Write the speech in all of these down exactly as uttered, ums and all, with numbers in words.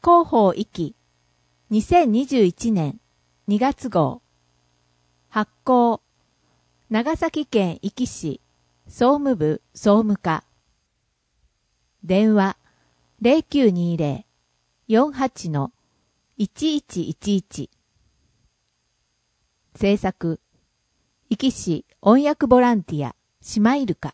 広報一期にせんにじゅういちねんにがつ号発行長崎県壱岐市総務部総務課電話 ゼロきゅうにゼロ よんはち いちいちいちいち 制作壱岐市音訳ボランティアシマイルカ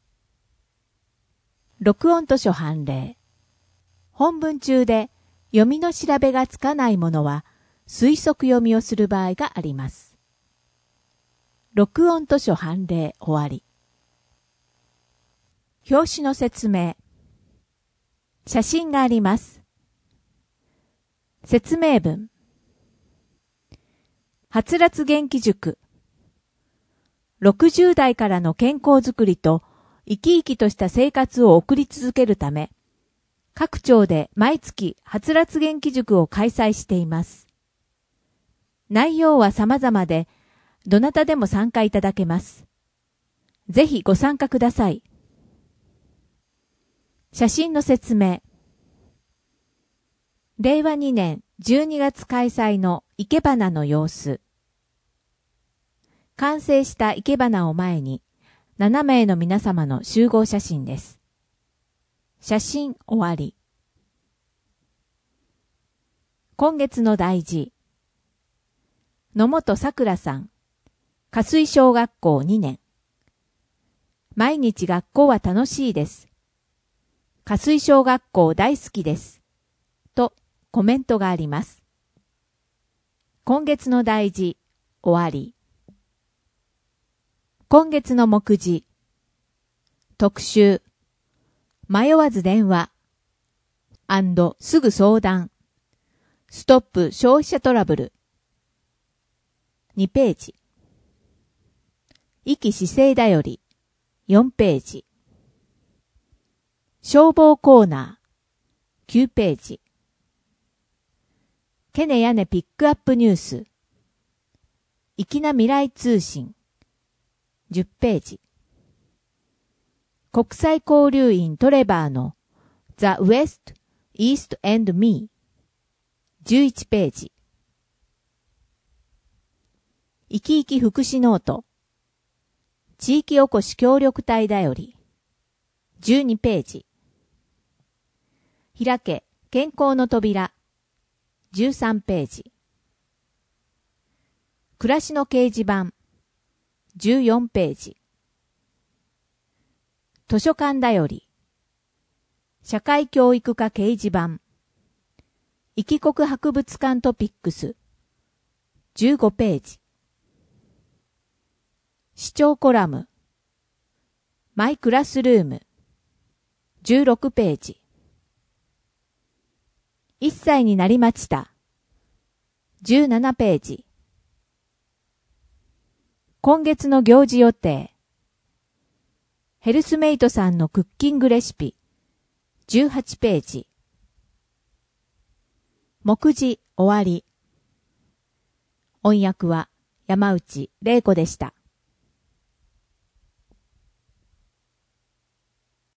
録音図書判例本文中で読みの調べがつかないものは推測読みをする場合があります。録音図書判例終わり。表紙の説明。写真があります。説明文。はつらつ元気塾。ろくじゅう代からの健康づくりと生き生きとした生活を送り続けるため、各町で毎月はつらつ元気塾を開催しています。内容は様々で、どなたでも参加いただけます。ぜひご参加ください。写真の説明。れいわにねんじゅうにがつ開催の生け花の様子。完成した生け花を前に、ななめいの皆様の集合写真です。写真終わり。今月の大事。野本さくらさん、加水小学校にねん。毎日学校は楽しいです。加水小学校大好きです。とコメントがあります。今月の大事、終わり。今月の目次。特集。迷わず電話。すぐ相談。ストップ消費者トラブル。にページ。壱岐市政だより。よんページ。消防コーナー。きゅうページ。ケネヤネピックアップニュース。粋な未来通信。じゅっページ。国際交流員トレバーの The West, East and Me じゅういちページ。生き生き福祉ノート地域おこし協力隊だよりじゅうにページ。開け健康の扉じゅうさんページ。暮らしの掲示板じゅうよんページ。図書館だより社会教育科掲示板壱岐国博物館トピックスじゅうごページ。視聴コラムマイクラスルームじゅうろくページ。いっさいになりましたじゅうななページ。今月の行事予定ヘルスメイトさんのクッキングレシピじゅうはちページ。目次終わり。音訳は山内玲子でした。